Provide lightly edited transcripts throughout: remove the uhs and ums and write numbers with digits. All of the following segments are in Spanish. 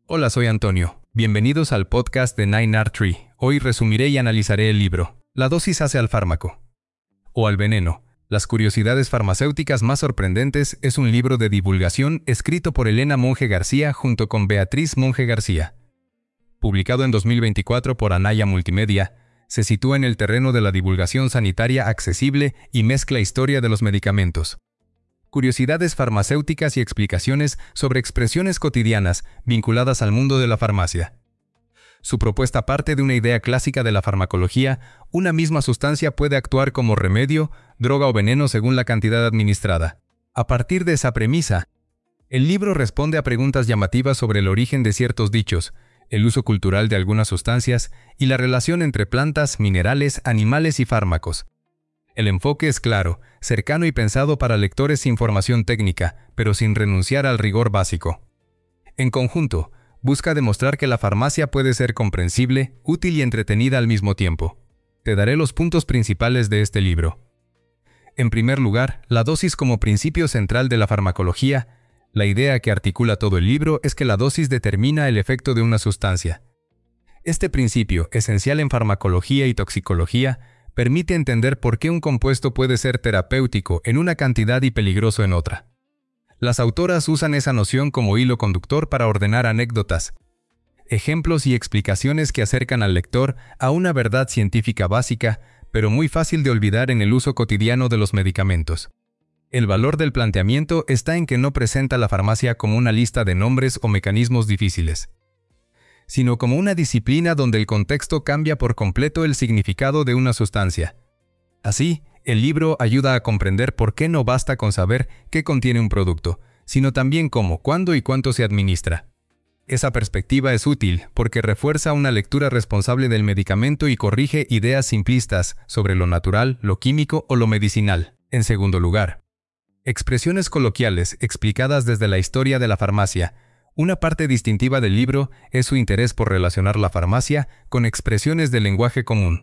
Hola, soy Antonio. Bienvenidos al podcast de 9R Tree. Hoy resumiré y analizaré el libro La dosis hace al fármaco o al veneno. Las curiosidades farmacéuticas más sorprendentes es un libro de divulgación escrito por Elena Monge García junto con Beatriz Monge García. Publicado en 2024 por Anaya Multimedia, se sitúa en el terreno de la divulgación sanitaria accesible y mezcla historia de los medicamentos, curiosidades farmacéuticas y explicaciones sobre expresiones cotidianas vinculadas al mundo de la farmacia. Su propuesta parte de una idea clásica de la farmacología: una misma sustancia puede actuar como remedio, droga o veneno según la cantidad administrada. A partir de esa premisa, el libro responde a preguntas llamativas sobre el origen de ciertos dichos, el uso cultural de algunas sustancias y la relación entre plantas, minerales, animales y fármacos. El enfoque es claro, cercano y pensado para lectores sin formación técnica, pero sin renunciar al rigor básico. En conjunto, busca demostrar que la farmacia puede ser comprensible, útil y entretenida al mismo tiempo. Te daré los puntos principales de este libro. En primer lugar, la dosis como principio central de la farmacología. La idea que articula todo el libro es que la dosis determina el efecto de una sustancia. Este principio, esencial en farmacología y toxicología, permite entender por qué un compuesto puede ser terapéutico en una cantidad y peligroso en otra. Las autoras usan esa noción como hilo conductor para ordenar anécdotas, ejemplos y explicaciones que acercan al lector a una verdad científica básica, pero muy fácil de olvidar en el uso cotidiano de los medicamentos. El valor del planteamiento está en que no presenta la farmacia como una lista de nombres o mecanismos difíciles, sino como una disciplina donde el contexto cambia por completo el significado de una sustancia. Así, el libro ayuda a comprender por qué no basta con saber qué contiene un producto, sino también cómo, cuándo y cuánto se administra. Esa perspectiva es útil porque refuerza una lectura responsable del medicamento y corrige ideas simplistas sobre lo natural, lo químico o lo medicinal. En segundo lugar, expresiones coloquiales explicadas desde la historia de la farmacia. Una parte distintiva del libro es su interés por relacionar la farmacia con expresiones del lenguaje común.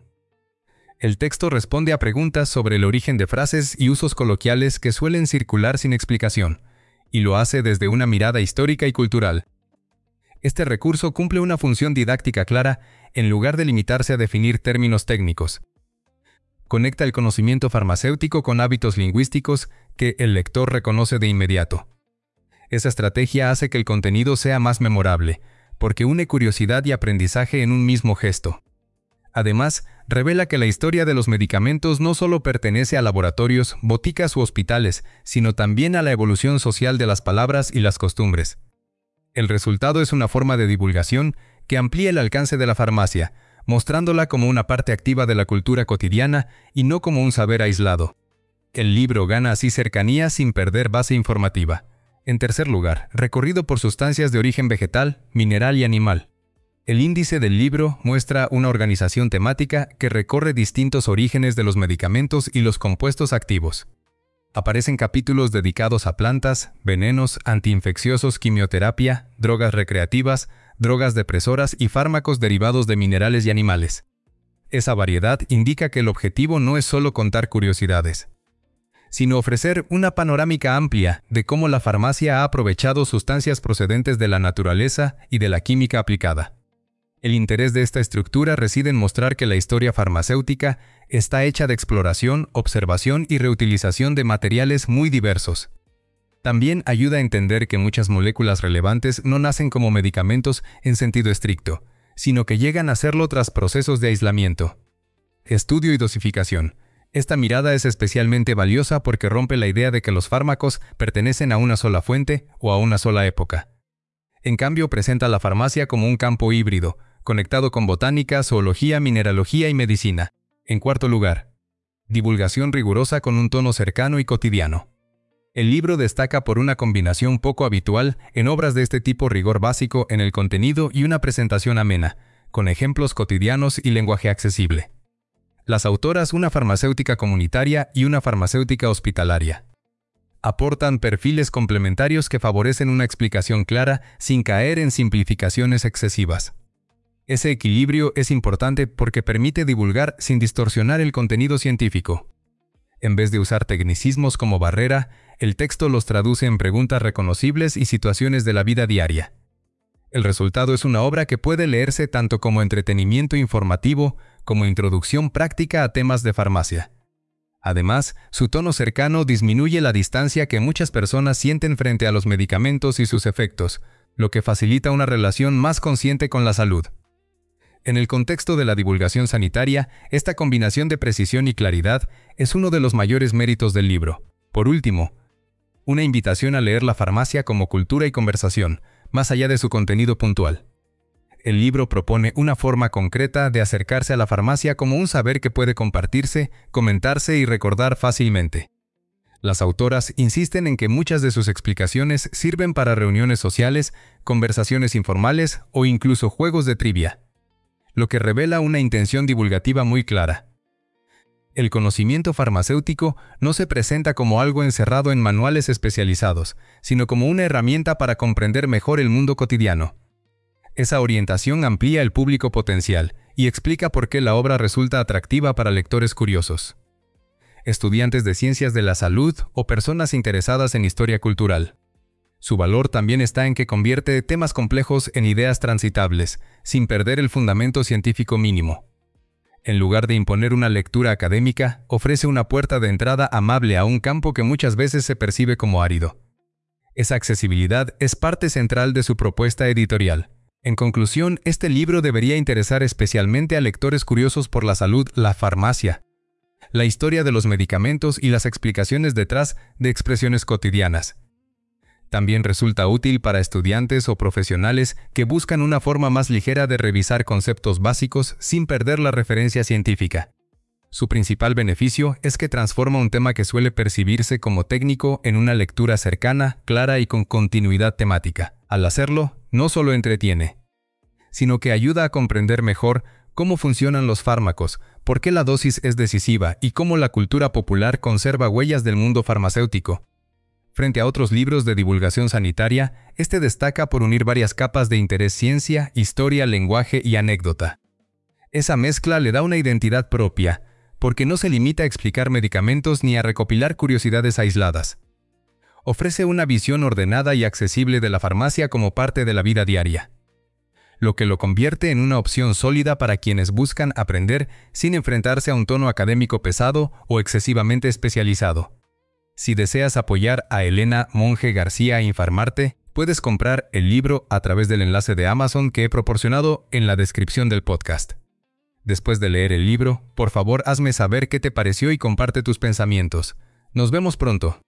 El texto responde a preguntas sobre el origen de frases y usos coloquiales que suelen circular sin explicación, y lo hace desde una mirada histórica y cultural. Este recurso cumple una función didáctica clara en lugar de limitarse a definir términos técnicos. Conecta el conocimiento farmacéutico con hábitos lingüísticos que el lector reconoce de inmediato. Esa estrategia hace que el contenido sea más memorable, porque une curiosidad y aprendizaje en un mismo gesto. Además, revela que la historia de los medicamentos no solo pertenece a laboratorios, boticas u hospitales, sino también a la evolución social de las palabras y las costumbres. El resultado es una forma de divulgación que amplía el alcance de la farmacia, mostrándola como una parte activa de la cultura cotidiana y no como un saber aislado. El libro gana así cercanía sin perder base informativa. En tercer lugar, recorrido por sustancias de origen vegetal, mineral y animal. El índice del libro muestra una organización temática que recorre distintos orígenes de los medicamentos y los compuestos activos. Aparecen capítulos dedicados a plantas, venenos, antiinfecciosos, quimioterapia, drogas recreativas, drogas depresoras y fármacos derivados de minerales y animales. Esa variedad indica que el objetivo no es solo contar curiosidades, sino ofrecer una panorámica amplia de cómo la farmacia ha aprovechado sustancias procedentes de la naturaleza y de la química aplicada. El interés de esta estructura reside en mostrar que la historia farmacéutica está hecha de exploración, observación y reutilización de materiales muy diversos. También ayuda a entender que muchas moléculas relevantes no nacen como medicamentos en sentido estricto, sino que llegan a serlo tras procesos de aislamiento, estudio y dosificación. Esta mirada es especialmente valiosa porque rompe la idea de que los fármacos pertenecen a una sola fuente o a una sola época. En cambio, presenta la farmacia como un campo híbrido, conectado con botánica, zoología, mineralogía y medicina. En cuarto lugar, divulgación rigurosa con un tono cercano y cotidiano. El libro destaca por una combinación poco habitual en obras de este tipo: rigor básico en el contenido y una presentación amena, con ejemplos cotidianos y lenguaje accesible. Las autoras, una farmacéutica comunitaria y una farmacéutica hospitalaria, aportan perfiles complementarios que favorecen una explicación clara sin caer en simplificaciones excesivas. Ese equilibrio es importante porque permite divulgar sin distorsionar el contenido científico. En vez de usar tecnicismos como barrera, el texto los traduce en preguntas reconocibles y situaciones de la vida diaria. El resultado es una obra que puede leerse tanto como entretenimiento informativo como introducción práctica a temas de farmacia. Además, su tono cercano disminuye la distancia que muchas personas sienten frente a los medicamentos y sus efectos, lo que facilita una relación más consciente con la salud. En el contexto de la divulgación sanitaria, esta combinación de precisión y claridad es uno de los mayores méritos del libro. Por último, una invitación a leer la farmacia como cultura y conversación, más allá de su contenido puntual. El libro propone una forma concreta de acercarse a la farmacia como un saber que puede compartirse, comentarse y recordar fácilmente. Las autoras insisten en que muchas de sus explicaciones sirven para reuniones sociales, conversaciones informales o incluso juegos de trivia, lo que revela una intención divulgativa muy clara. El conocimiento farmacéutico no se presenta como algo encerrado en manuales especializados, sino como una herramienta para comprender mejor el mundo cotidiano. Esa orientación amplía el público potencial y explica por qué la obra resulta atractiva para lectores curiosos, estudiantes de ciencias de la salud o personas interesadas en historia cultural. Su valor también está en que convierte temas complejos en ideas transitables, sin perder el fundamento científico mínimo. En lugar de imponer una lectura académica, ofrece una puerta de entrada amable a un campo que muchas veces se percibe como árido. Esa accesibilidad es parte central de su propuesta editorial. En conclusión, este libro debería interesar especialmente a lectores curiosos por la salud, la farmacia, la historia de los medicamentos y las explicaciones detrás de expresiones cotidianas. También resulta útil para estudiantes o profesionales que buscan una forma más ligera de revisar conceptos básicos sin perder la referencia científica. Su principal beneficio es que transforma un tema que suele percibirse como técnico en una lectura cercana, clara y con continuidad temática. Al hacerlo, no solo entretiene, sino que ayuda a comprender mejor cómo funcionan los fármacos, por qué la dosis es decisiva y cómo la cultura popular conserva huellas del mundo farmacéutico. Frente a otros libros de divulgación sanitaria, este destaca por unir varias capas de interés: ciencia, historia, lenguaje y anécdota. Esa mezcla le da una identidad propia, porque no se limita a explicar medicamentos ni a recopilar curiosidades aisladas. Ofrece una visión ordenada y accesible de la farmacia como parte de la vida diaria, lo que lo convierte en una opción sólida para quienes buscan aprender sin enfrentarse a un tono académico pesado o excesivamente especializado. Si deseas apoyar a Elena Monge García Infarmarte, puedes comprar el libro a través del enlace de Amazon que he proporcionado en la descripción del podcast. Después de leer el libro, por favor hazme saber qué te pareció y comparte tus pensamientos. Nos vemos pronto.